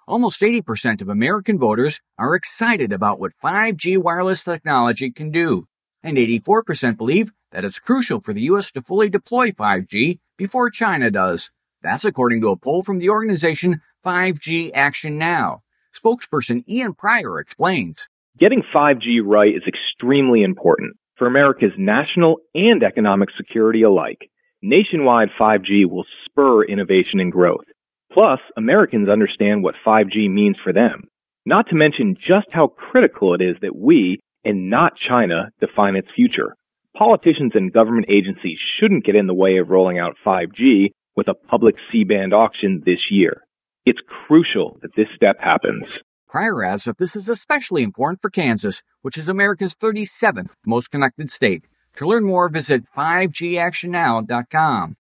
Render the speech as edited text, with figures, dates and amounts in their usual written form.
Almost 80% of American voters are excited about what 5G wireless technology can do, and 84% believe that it's crucial for the U.S. to fully deploy 5G before China does. That's according to a poll from the organization 5G Action Now. Spokesperson Ian Pryor explains. Getting 5G right is extremely important for America's national and economic security alike. Nationwide 5G will spur innovation and growth. Plus, Americans understand what 5G means for them, not to mention just how critical it is that we, and not China, define its future. Politicians and government agencies shouldn't get in the way of rolling out 5G with a public C-band auction this year. It's crucial that this step happens. Pryor adds that this is especially important for Kansas, which is America's 37th most connected state. To learn more, visit 5gactionnow.com.